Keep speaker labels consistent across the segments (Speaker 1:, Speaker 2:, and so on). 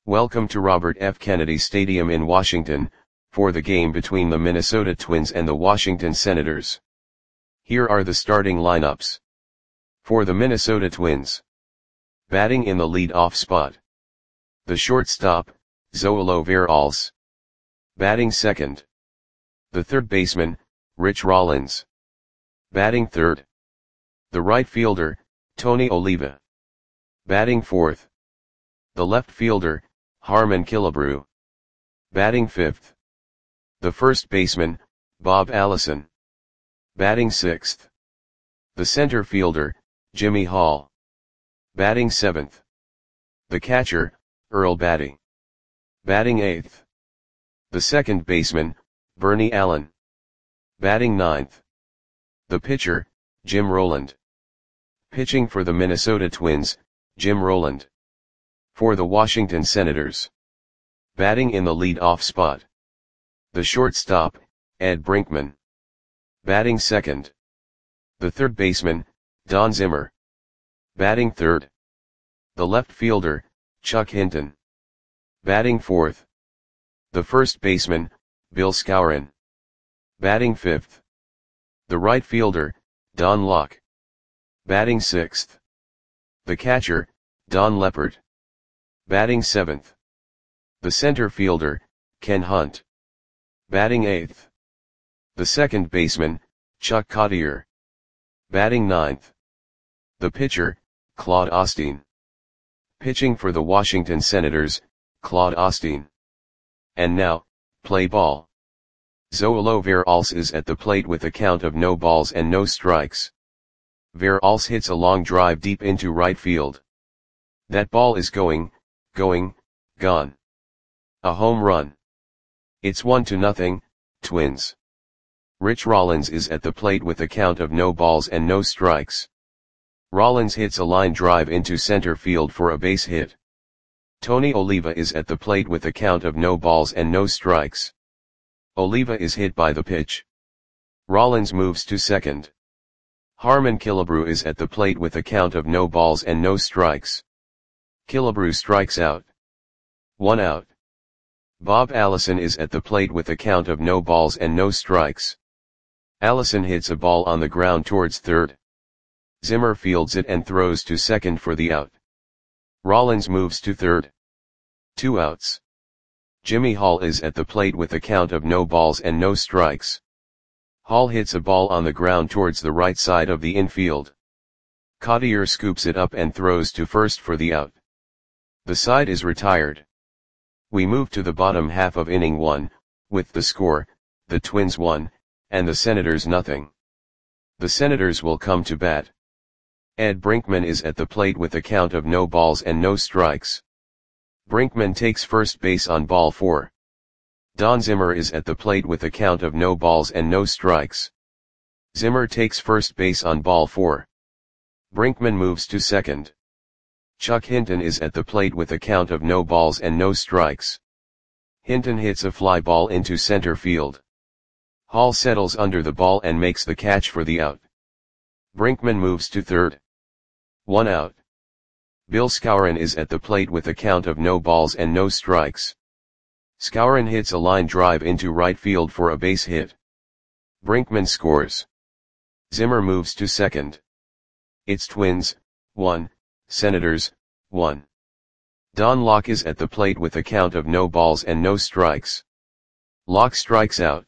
Speaker 1: Welcome to Robert F. Kennedy Stadium in Washington, for the game between the Minnesota Twins and the Washington Senators. Here are the starting lineups. For the Minnesota Twins. Batting in the lead-off spot. The shortstop, Zoilo Veralce. Batting second. The third baseman, Rich Rollins. Batting third. The right fielder, Tony Oliva. Batting fourth. The left fielder, Harmon Killebrew. Batting fifth. The first baseman, Bob Allison. Batting sixth. The center fielder, Jimmy Hall. Batting seventh. The catcher, Earl Battey. Batting eighth. The second baseman, Bernie Allen. Batting ninth. The pitcher, Jim Rowland. Pitching for the Minnesota Twins, Jim Rowland. For the Washington Senators. Batting in the lead-off spot. The shortstop, Ed Brinkman. Batting second. The third baseman, Don Zimmer. Batting third. The left fielder, Chuck Hinton. Batting fourth. The first baseman, Bill Skowron. Batting fifth. The right fielder, Don Locke. Batting sixth. The catcher, Don Leppert. Batting seventh. The center fielder, Ken Hunt. Batting eighth. The second baseman, Chuck Cottier. Batting ninth. The pitcher, Claude Osteen. Pitching for the Washington Senators, Claude Osteen. And now, play ball. Zoilo Veralce is at the plate with a count of no balls and no strikes. Veralce hits a long drive deep into right field. That ball is gone. A home run. It's 1-0, Twins. Rich Rollins is at the plate with a count of no balls and no strikes. Rollins hits a line drive into center field for a base hit. Tony Oliva is at the plate with a count of no balls and no strikes. Oliva is hit by the pitch. Rollins moves to second. Harmon Killebrew is at the plate with a count of no balls and no strikes. Killebrew strikes out. 1 out. Bob Allison is at the plate with a count of no balls and no strikes. Allison hits a ball on the ground towards third. Zimmer fields it and throws to second for the out. Rollins moves to third. 2 outs. Jimmy Hall is at the plate with a count of no balls and no strikes. Hall hits a ball on the ground towards the right side of the infield. Cottier scoops it up and throws to first for the out. The side is retired. We move to the bottom half of inning 1, with the score, the Twins 1, and the Senators 0. The Senators will come to bat. Ed Brinkman is at the plate with a count of no balls and no strikes. Brinkman takes first base on ball 4. Don Zimmer is at the plate with a count of no balls and no strikes. Zimmer takes first base on ball 4. Brinkman moves to second. Chuck Hinton is at the plate with a count of no balls and no strikes. Hinton hits a fly ball into center field. Hall settles under the ball and makes the catch for the out. Brinkman moves to third. 1 out. Bill Skowron is at the plate with a count of no balls and no strikes. Skowron hits a line drive into right field for a base hit. Brinkman scores. Zimmer moves to second. It's Twins, 1, Senators, 1. Don Locke is at the plate with a count of no balls and no strikes. Locke strikes out.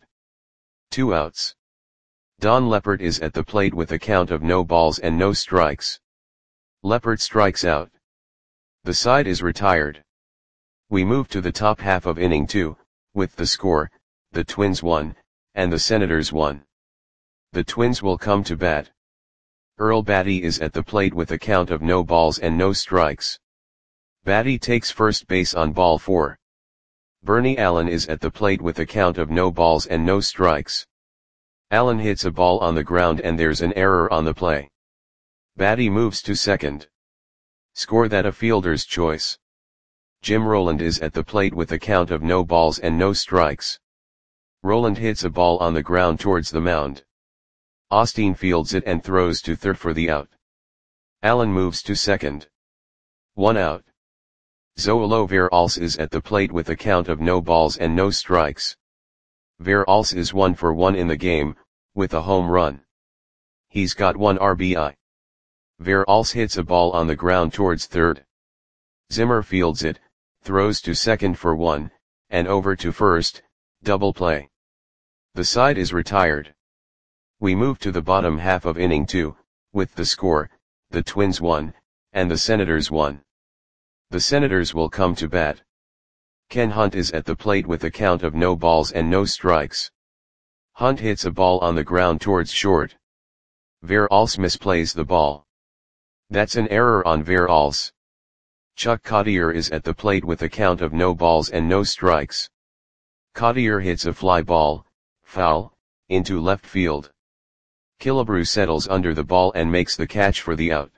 Speaker 1: 2 outs. Don Leppert is at the plate with a count of no balls and no strikes. Leppert strikes out. The side is retired. We move to the top half of inning 2, with the score, the Twins 1, and the Senators 1. The Twins will come to bat. Earl Battey is at the plate with a count of no balls and no strikes. Battey takes first base on ball 4. Bernie Allen is at the plate with a count of no balls and no strikes. Allen hits a ball on the ground and there's an error on the play. Battey moves to second. Score that a fielder's choice. Jim Rowland is at the plate with a count of no balls and no strikes. Rowland hits a ball on the ground towards the mound. Osteen fields it and throws to third for the out. Allen moves to second. 1 out. Zoilo Veralls is at the plate with a count of no balls and no strikes. Veralls is 1 for 1 in the game, with a home run. He's got 1 RBI. Veralls hits a ball on the ground towards third. Zimmer fields it, throws to second for 1, and over to first, double play. The side is retired. We move to the bottom half of inning 2, with the score, the Twins 1, and the Senators 1. The Senators will come to bat. Ken Hunt is at the plate with a count of no balls and no strikes. Hunt hits a ball on the ground towards short. Veralls misplays the ball. That's an error on Veralls. Chuck Cottier is at the plate with a count of no balls and no strikes. Cottier hits a fly ball, foul, into left field. Killebrew settles under the ball and makes the catch for the out.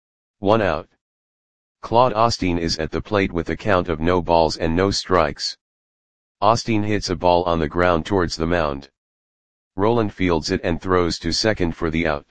Speaker 1: 1 out. Claude Osteen is at the plate with a count of no balls and no strikes. Osteen hits a ball on the ground towards the mound. Roland fields it and throws to second for the out.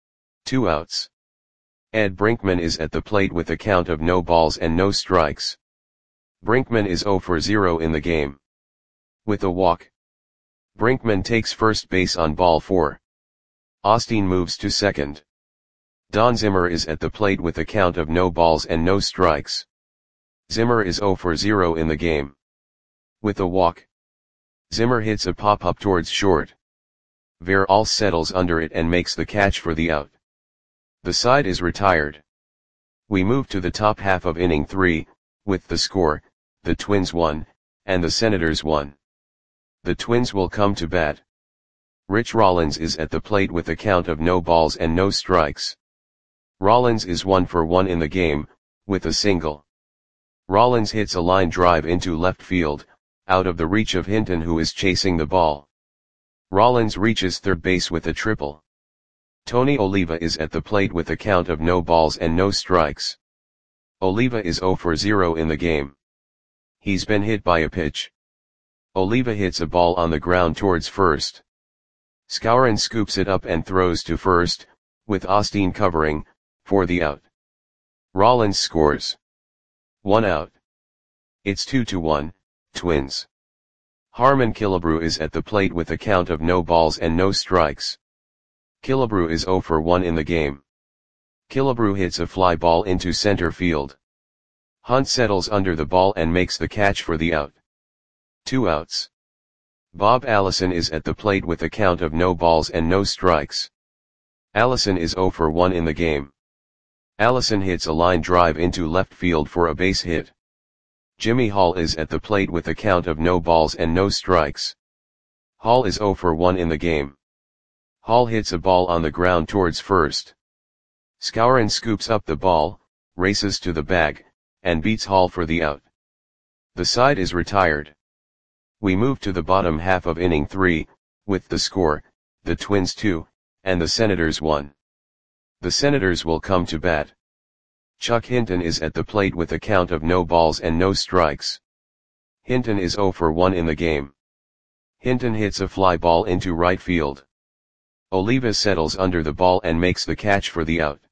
Speaker 1: 2 outs. Ed Brinkman is at the plate with a count of no balls and no strikes. Brinkman is 0 for 0 in the game. With a walk. Brinkman takes first base on ball 4. Osteen moves to second. Don Zimmer is at the plate with a count of no balls and no strikes. Zimmer is 0 for 0 in the game. With a walk. Zimmer hits a pop-up towards short. Veralls settles under it and makes the catch for the out. The side is retired. We move to the top half of inning 3, with the score, the Twins 1, and the Senators 1. The Twins will come to bat. Rich Rollins is at the plate with a count of no balls and no strikes. Rollins is 1 for 1 in the game, with a single. Rollins hits a line drive into left field, out of the reach of Hinton who is chasing the ball. Rollins reaches third base with a triple. Tony Oliva is at the plate with a count of no balls and no strikes. Oliva is 0 for 0 in the game. He's been hit by a pitch. Oliva hits a ball on the ground towards first. Skowron scoops it up and throws to first, with Osteen covering, for the out. Rollins scores. 1 out. It's 2-1, Twins. Harmon Killebrew is at the plate with a count of no balls and no strikes. Killebrew is 0 for 1 in the game. Killebrew hits a fly ball into center field. Hunt settles under the ball and makes the catch for the out. 2 outs. Bob Allison is at the plate with a count of no balls and no strikes. Allison is 0 for 1 in the game. Allison hits a line drive into left field for a base hit. Jimmy Hall is at the plate with a count of no balls and no strikes. Hall is 0 for 1 in the game. Hall hits a ball on the ground towards first. Skowron scoops up the ball, races to the bag, and beats Hall for the out. The side is retired. We move to the bottom half of inning 3, with the score, the Twins 2, and the Senators 1. The Senators will come to bat. Chuck Hinton is at the plate with a count of no balls and no strikes. Hinton is 0 for 1 in the game. Hinton hits a fly ball into right field. Oliva settles under the ball and makes the catch for the out.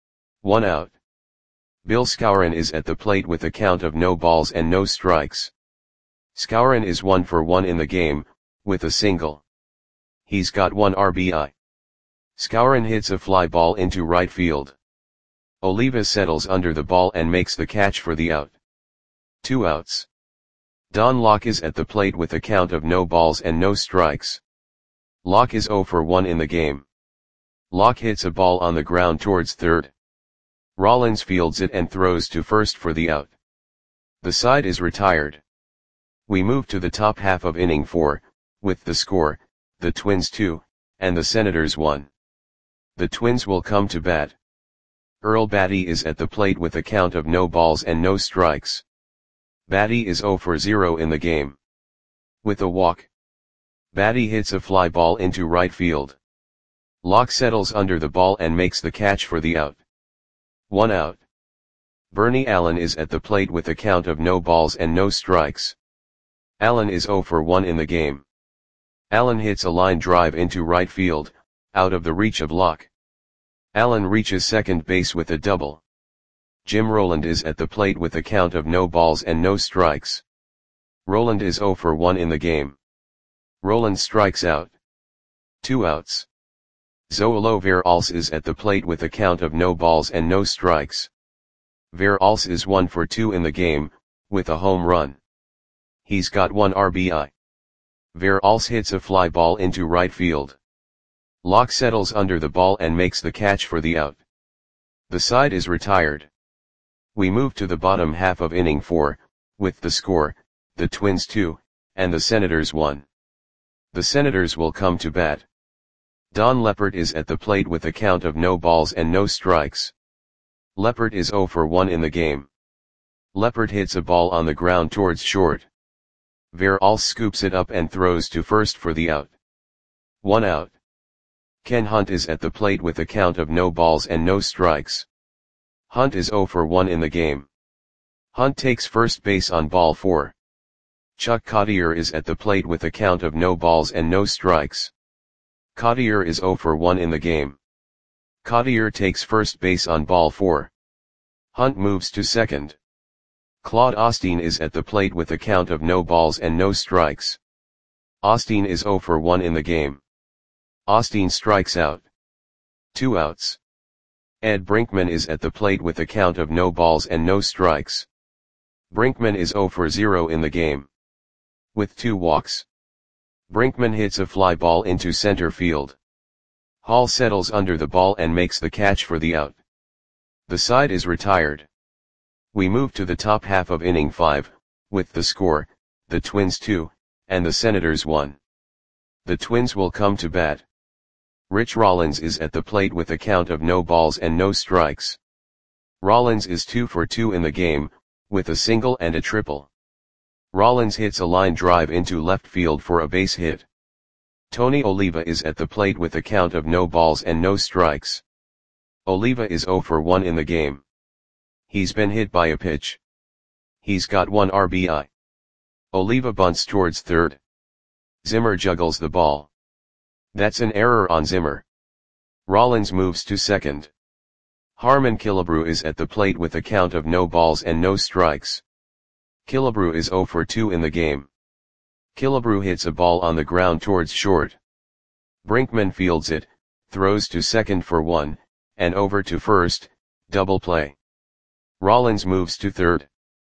Speaker 1: 1 out. Bill Skowron is at the plate with a count of no balls and no strikes. Skowron is 1 for 1 in the game, with a single. He's got 1 RBI. Skowron hits a fly ball into right field. Oliva settles under the ball and makes the catch for the out. 2 outs. Don Locke is at the plate with a count of no balls and no strikes. Locke is 0 for 1 in the game. Locke hits a ball on the ground towards third. Rollins fields it and throws to first for the out. The side is retired. We move to the top half of inning 4, with the score, the Twins 2, and the Senators 1. The Twins will come to bat. Earl Batty is at the plate with a count of no balls and no strikes. Batty is 0 for 0 in the game. With a walk. Batty hits a fly ball into right field. Locke settles under the ball and makes the catch for the out. 1 out. Bernie Allen is at the plate with a count of no balls and no strikes. Allen is 0 for 1 in the game. Allen hits a line drive into right field, out of the reach of Locke. Allen reaches second base with a double. Jim Roland is at the plate with a count of no balls and no strikes. Roland is 0 for 1 in the game. Roland strikes out. 2 outs. Zoolo Verals is at the plate with a count of no balls and no strikes. Verals is 1 for 2 in the game, with a home run. He's got 1 RBI. Verals hits a fly ball into right field. Locke settles under the ball and makes the catch for the out. The side is retired. We move to the bottom half of inning 4, with the score, the Twins 2, and the Senators 1. The Senators will come to bat. Don Leppert is at the plate with a count of no balls and no strikes. Leppert is 0 for 1 in the game. Leppert hits a ball on the ground towards short. Verals scoops it up and throws to first for the out. 1 out. Ken Hunt is at the plate with a count of no balls and no strikes. Hunt is 0 for 1 in the game. Hunt takes first base on ball 4. Chuck Cottier is at the plate with a count of no balls and no strikes. Cottier is 0 for 1 in the game. Cottier takes first base on ball 4. Hunt moves to second. Claude Osteen is at the plate with a count of no balls and no strikes. Osteen is 0 for 1 in the game. Osteen strikes out. 2 outs. Ed Brinkman is at the plate with a count of no balls and no strikes. Brinkman is 0 for 0 in the game. With 2 walks. Brinkman hits a fly ball into center field. Hall settles under the ball and makes the catch for the out. The side is retired. We move to the top half of inning 5, with the score, the Twins 2, and the Senators 1. The Twins will come to bat. Rich Rollins is at the plate with a count of no balls and no strikes. Rollins is 2 for 2 in the game, with a single and a triple. Rollins hits a line drive into left field for a base hit. Tony Oliva is at the plate with a count of no balls and no strikes. Oliva is 0 for 1 in the game. He's been hit by a pitch. He's got 1 RBI. Oliva bunts towards third. Zimmer juggles the ball. That's an error on Zimmer. Rollins moves to second. Harmon Killebrew is at the plate with a count of no balls and no strikes. Killebrew is 0 for 2 in the game. Killebrew hits a ball on the ground towards short. Brinkman fields it, throws to second for 1, and over to first, double play. Rollins moves to third.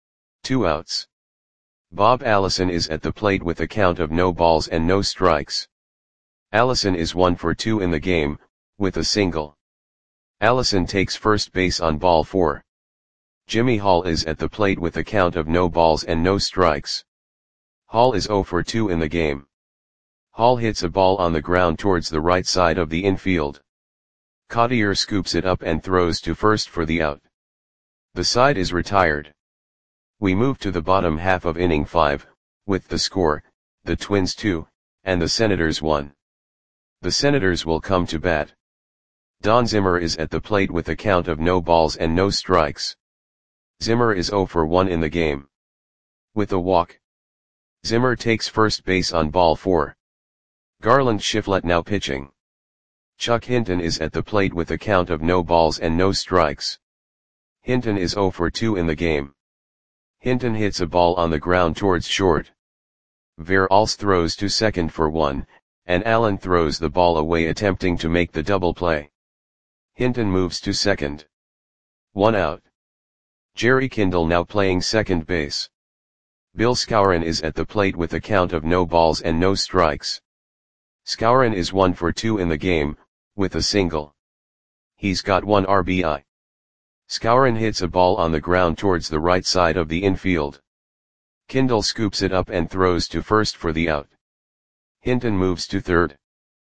Speaker 1: 2 outs. Bob Allison is at the plate with a count of no balls and no strikes. Allison is 1 for 2 in the game, with a single. Allison takes first base on ball 4. Jimmy Hall is at the plate with a count of no balls and no strikes. Hall is 0 for 2 in the game. Hall hits a ball on the ground towards the right side of the infield. Cottier scoops it up and throws to first for the out. The side is retired. We move to the bottom half of inning 5, with the score, the Twins 2, and the Senators 1. The Senators will come to bat. Don Zimmer is at the plate with a count of no balls and no strikes. Zimmer is 0 for 1 in the game. With a walk. Zimmer takes first base on ball 4. Garland Shiflett now pitching. Chuck Hinton is at the plate with a count of no balls and no strikes. Hinton is 0 for 2 in the game. Hinton hits a ball on the ground towards short. Verals throws to second for 1, and Allen throws the ball away attempting to make the double play. Hinton moves to second. 1 out. Jerry Kindle now playing second base. Bill Skowron is at the plate with a count of no balls and no strikes. Skowron is 1 for 2 in the game, with a single. He's got 1 RBI. Skowron hits a ball on the ground towards the right side of the infield. Kindle scoops it up and throws to first for the out. Hinton moves to third.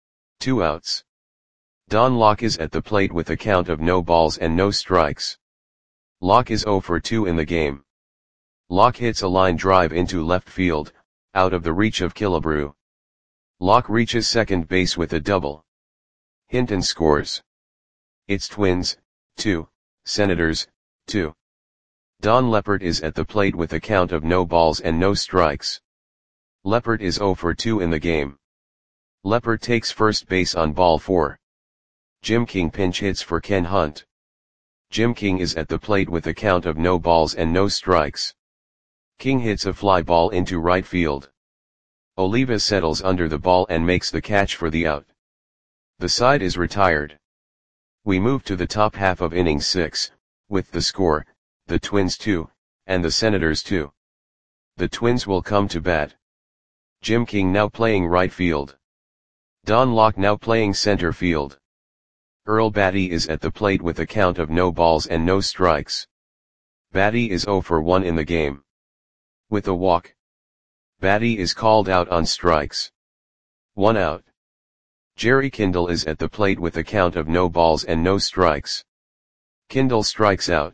Speaker 1: 2 outs. Don Locke is at the plate with a count of no balls and no strikes. Locke is 0 for 2 in the game. Locke hits a line drive into left field, out of the reach of Killebrew. Locke reaches second base with a double. Hinton scores. It's Twins, 2, Senators, 2. Don Leppert is at the plate with a count of no balls and no strikes. Leppert is 0 for 2 in the game. Leppert takes first base on ball 4. Jim King pinch hits for Ken Hunt. Jim King is at the plate with a count of no balls and no strikes. King hits a fly ball into right field. Oliva settles under the ball and makes the catch for the out. The side is retired. We move to the top half of inning 6, with the score, the Twins 2, and the Senators 2. The Twins will come to bat. Jim King now playing right field. Don Locke now playing center field. Earl Batty is at the plate with a count of no balls and no strikes. Batty is 0 for 1 in the game. With a walk. Batty is called out on strikes. 1 out. Jerry Kindle is at the plate with a count of no balls and no strikes. Kindle strikes out.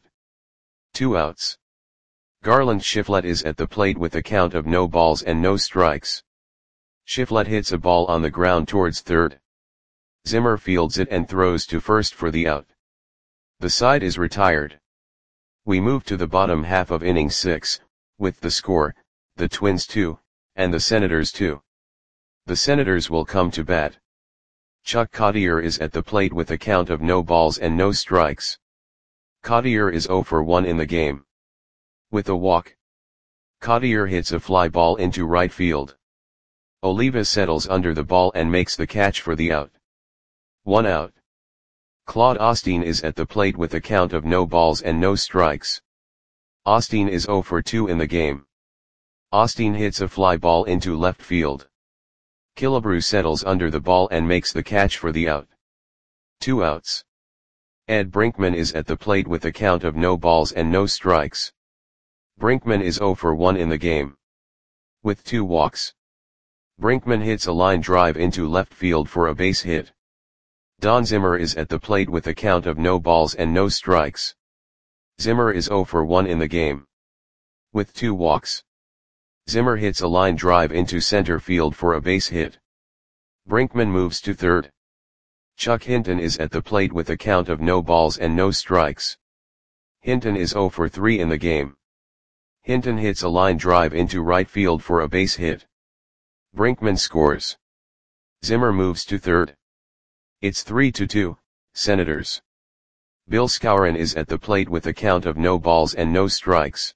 Speaker 1: 2 outs. Garland Shiflett is at the plate with a count of no balls and no strikes. Shiflett hits a ball on the ground towards third. Zimmer fields it and throws to first for the out. The side is retired. We move to the bottom half of inning 6, with the score, the Twins 2, and the Senators 2. The Senators will come to bat. Chuck Cottier is at the plate with a count of no balls and no strikes. Cottier is 0 for 1 in the game. With a walk. Cottier hits a fly ball into right field. Oliva settles under the ball and makes the catch for the out. 1 out. Claude Osteen is at the plate with a count of no balls and no strikes. Osteen is 0 for 2 in the game. Osteen hits a fly ball into left field. Killebrew settles under the ball and makes the catch for the out. 2 outs. Ed Brinkman is at the plate with a count of no balls and no strikes. Brinkman is 0 for 1 in the game. With 2 walks. Brinkman hits a line drive into left field for a base hit. Don Zimmer is at the plate with a count of no balls and no strikes. Zimmer is 0 for 1 in the game. With 2 walks. Zimmer hits a line drive into center field for a base hit. Brinkman moves to third. Chuck Hinton is at the plate with a count of no balls and no strikes. Hinton is 0 for 3 in the game. Hinton hits a line drive into right field for a base hit. Brinkman scores. Zimmer moves to third. It's 3-2, Senators. Bill Skowron is at the plate with a count of no balls and no strikes.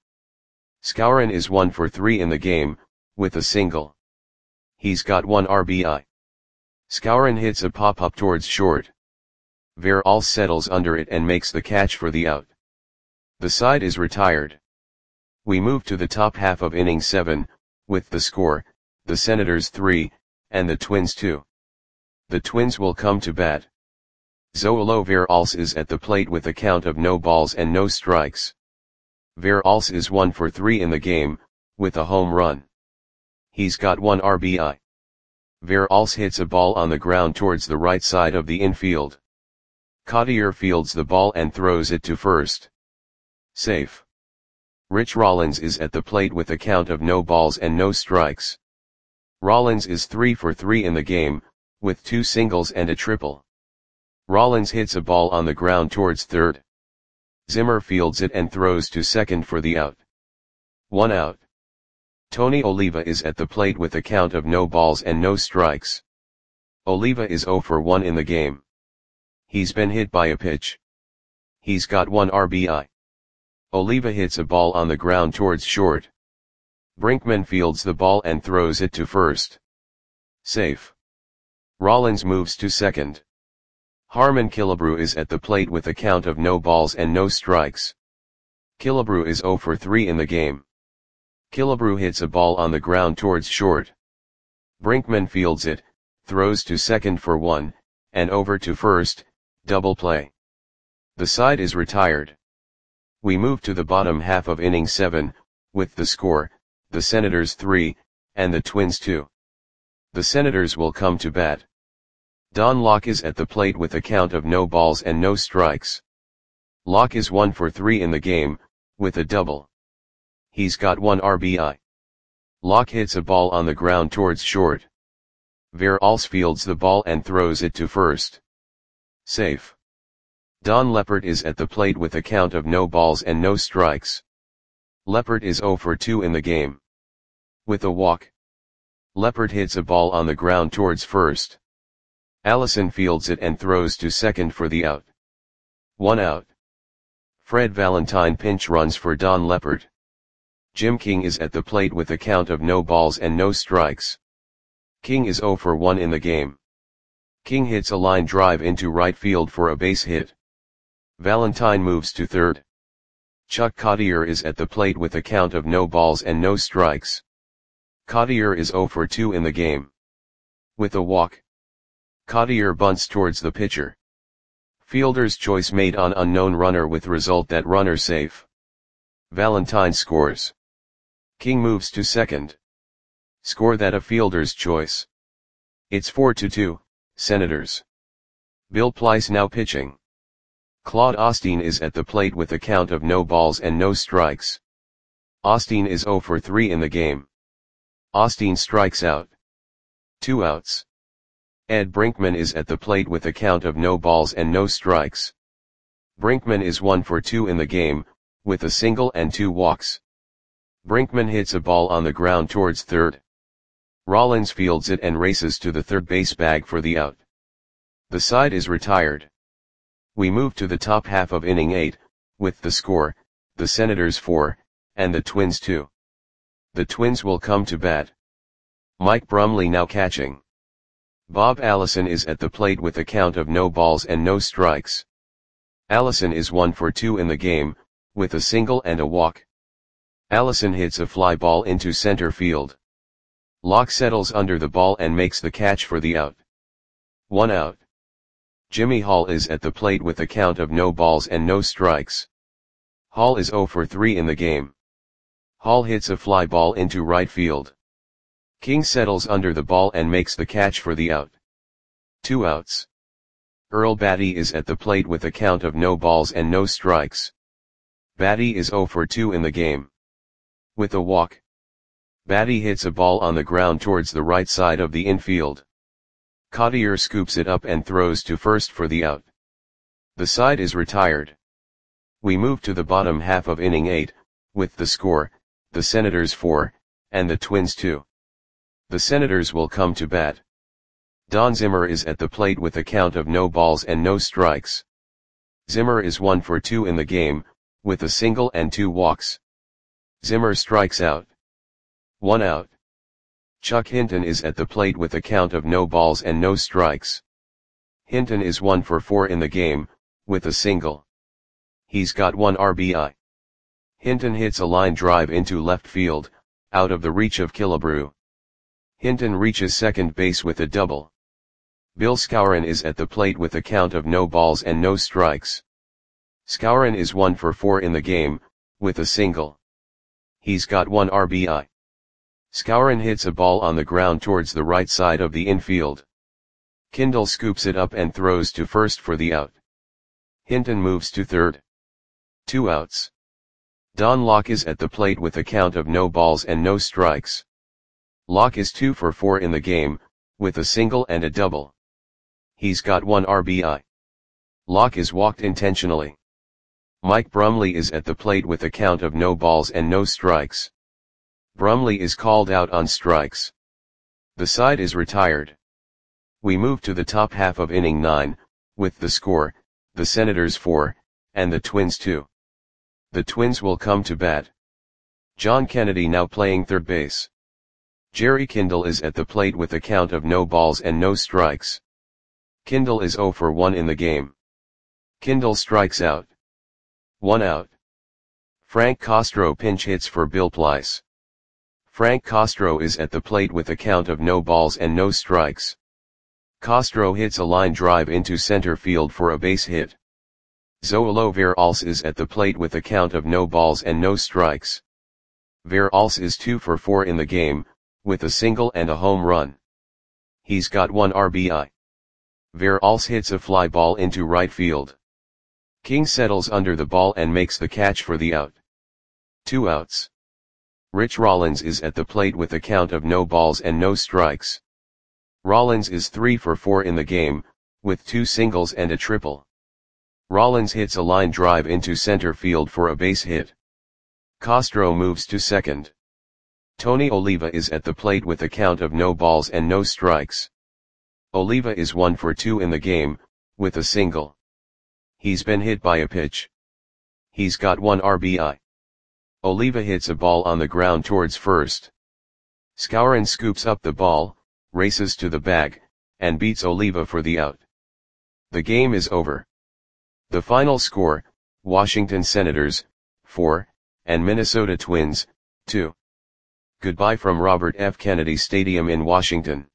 Speaker 1: Skowron is 1 for 3 in the game, with a single. He's got 1 RBI. Skowron hits a pop-up towards short. Veralls settles under it and makes the catch for the out. The side is retired. We move to the top half of inning 7, with the score, the Senators 3, and the Twins 2. The Twins will come to bat. Zoilo Veralls is at the plate with a count of no balls and no strikes. Veralls is 1 for 3 in the game, with a home run. He's got 1 RBI. Veralls hits a ball on the ground towards the right side of the infield. Cottier fields the ball and throws it to first. Safe. Rich Rollins is at the plate with a count of no balls and no strikes. Rollins is 3 for 3 in the game, with 2 singles and a triple. Rollins hits a ball on the ground towards third. Zimmer fields it and throws to second for the out. 1 out. Tony Oliva is at the plate with a count of no balls and no strikes. Oliva is 0 for 1 in the game. He's been hit by a pitch. He's got 1 RBI. Oliva hits a ball on the ground towards short. Brinkman fields the ball and throws it to first. Safe. Rollins moves to second. Harmon Killebrew is at the plate with a count of no balls and no strikes. Killebrew is 0 for 3 in the game. Killebrew hits a ball on the ground towards short. Brinkman fields it, throws to second for 1, and over to first, double play. The side is retired. We move to the bottom half of inning 7, with the score, the Senators 3, and the Twins 2. The Senators will come to bat. Don Locke is at the plate with a count of no balls and no strikes. Locke is 1 for 3 in the game, with a double. He's got 1 RBI. Locke hits a ball on the ground towards short. Veralls fields the ball and throws it to first. Safe. Don Leppert is at the plate with a count of no balls and no strikes. Leppert is 0 for 2 in the game. With a walk. Leppert hits a ball on the ground towards first. Allison fields it and throws to second for the out. 1 out. Fred Valentine pinch runs for Don Leppert. Jim King is at the plate with a count of no balls and no strikes. King is 0 for 1 in the game. King hits a line drive into right field for a base hit. Valentine moves to third. Chuck Cottier is at the plate with a count of no balls and no strikes. Cottier is 0 for 2 in the game. With a walk, Cottier bunts towards the pitcher. Fielder's choice made on unknown runner with result that runner safe. Valentine scores. King moves to second. Score that a fielder's choice. It's 4-2, Senators. Bill Plyce now pitching. Claude Osteen is at the plate with a count of no balls and no strikes. Osteen is 0 for 3 in the game. Osteen strikes out. 2 outs. Ed Brinkman is at the plate with a count of no balls and no strikes. Brinkman is 1 for 2 in the game, with a single and 2 walks. Brinkman hits a ball on the ground towards third. Rollins fields it and races to the third base bag for the out. The side is retired. We move to the top half of inning 8, with the score, the Senators 4, and the Twins 2. The Twins will come to bat. Mike Brumley now catching. Bob Allison is at the plate with a count of no balls and no strikes. Allison is 1 for 2 in the game, with a single and a walk. Allison hits a fly ball into center field. Locke settles under the ball and makes the catch for the out. 1 out. Jimmy Hall is at the plate with a count of no balls and no strikes. Hall is 0 for 3 in the game. Hall hits a fly ball into right field. King settles under the ball and makes the catch for the out. 2 outs. Earl Batty is at the plate with a count of no balls and no strikes. Batty is 0 for 2 in the game. With a walk, Batty hits a ball on the ground towards the right side of the infield. Cottier scoops it up and throws to first for the out. The side is retired. We move to the bottom half of inning 8, with the score, the Senators 4, and the Twins 2. The Senators will come to bat. Don Zimmer is at the plate with a count of no balls and no strikes. Zimmer is 1 for 2 in the game, with a single and 2 walks. Zimmer strikes out. 1 out. Chuck Hinton is at the plate with a count of no balls and no strikes. Hinton is 1 for 4 in the game, with a single. He's got 1 RBI. Hinton hits a line drive into left field, out of the reach of Killebrew. Hinton reaches second base with a double. Bill Skowron is at the plate with a count of no balls and no strikes. Skowron is 1 for 4 in the game, with a single. He's got 1 RBI. Skowron hits a ball on the ground towards the right side of the infield. Kindle scoops it up and throws to first for the out. Hinton moves to third. 2 outs. Don Locke is at the plate with a count of no balls and no strikes. Locke is 2 for 4 in the game, with a single and a double. He's got 1 RBI. Locke is walked intentionally. Mike Brumley is at the plate with a count of no balls and no strikes. Brumley is called out on strikes. The side is retired. We move to the top half of inning 9, with the score, the Senators 4, and the Twins 2. The Twins will come to bat. John Kennedy now playing third base. Jerry Kindle is at the plate with a count of no balls and no strikes. Kindle is 0 for 1 in the game. Kindle strikes out. 1 out. Frank Castro pinch hits for Bill Plyce. Frank Castro is at the plate with a count of no balls and no strikes. Castro hits a line drive into center field for a base hit. Zoilo Veralce is at the plate with a count of no balls and no strikes. Veralce is 2 for 4 in the game, with a single and a home run. He's got 1 RBI. Veralce hits a fly ball into right field. King settles under the ball and makes the catch for the out. 2 outs. Rich Rollins is at the plate with a count of no balls and no strikes. Rollins is 3 for 4 in the game, with 2 singles and a triple. Rollins hits a line drive into center field for a base hit. Castro moves to second. Tony Oliva is at the plate with a count of no balls and no strikes. Oliva is 1 for 2 in the game, with a single. He's been hit by a pitch. he's got 1 RBI. Oliva hits a ball on the ground towards first. Skowron scoops up the ball, races to the bag, and beats Oliva for the out. The game is over. The final score, Washington Senators, 4, and Minnesota Twins, 2. Goodbye from Robert F. Kennedy Stadium in Washington.